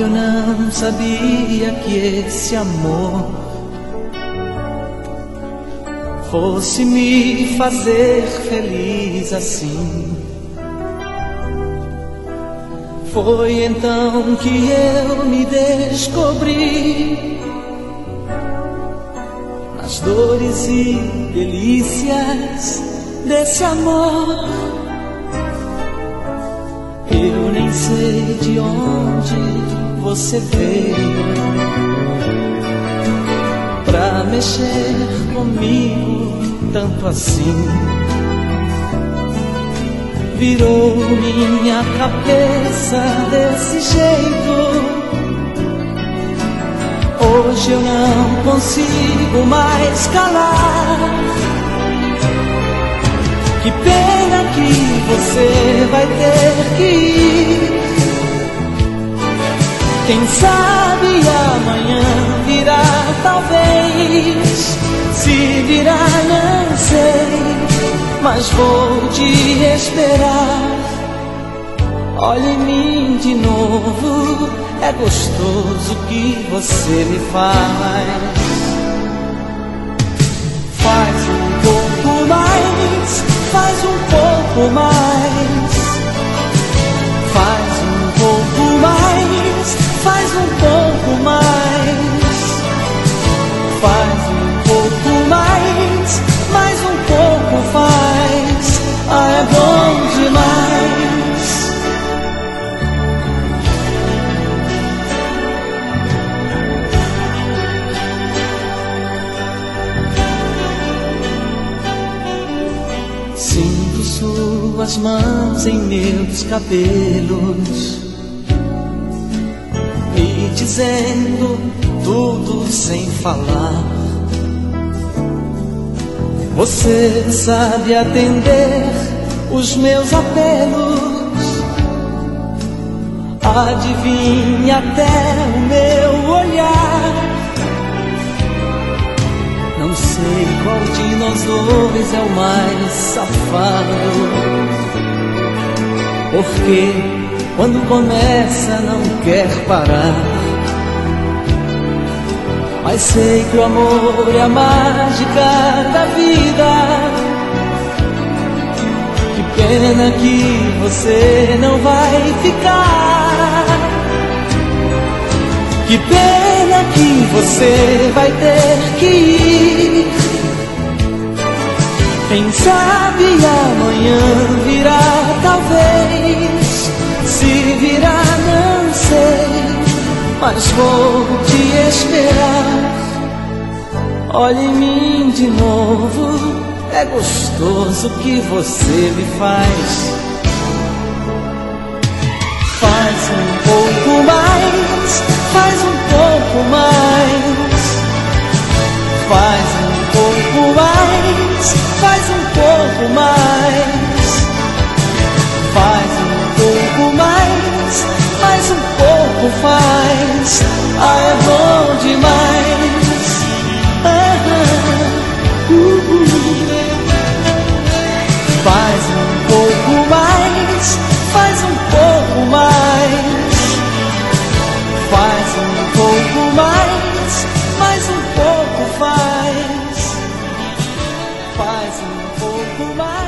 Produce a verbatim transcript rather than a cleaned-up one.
eu não sabia que esse amor fosse me fazer feliz assim. Foi então que eu me descobri nas dores e delícias desse amor. Eu nem sei de onde você veio pra mexer comigo tanto assim. Virou minha cabeça desse jeito. Hoje eu não consigo mais calar. Que pena que você vai ter que ir. Quem sabe amanhã virá, talvez. Se virá, não sei, mas vou te esperar. Olha em mim de novo, é gostoso o que você me faz. Faz um pouco mais, faz um pouco mais. Faz um pouco mais, faz um pouco mais. Faz um pouco mais, mais um pouco faz. Ah, é bom demais. Sinto suas mãos em meus cabelos, me dizendo tudo sem falar. Você sabe atender os meus apelos, adivinha até o meu olhar. Não sei qual de nós dois é o mais safado, porque quando começa não quer parar. Mas sei que o amor é a mágica da vida. Que pena que você não vai ficar. Que pena que você vai ter que ir. Quem sabe amanhã virá, talvez. Se virá, não sei, mas vou te esperar. Olha em mim de novo, é gostoso o que você me faz. Faz um pouco mais, faz um pouco mais. Faz um pouco mais, faz um pouco mais. Faz um pouco mais, mais um pouco faz. Ah, é bom demais. Ah, uh, uh. Faz um pouco mais, faz um pouco mais. Faz um pouco mais, mais um pouco faz. Faz um pouco mais.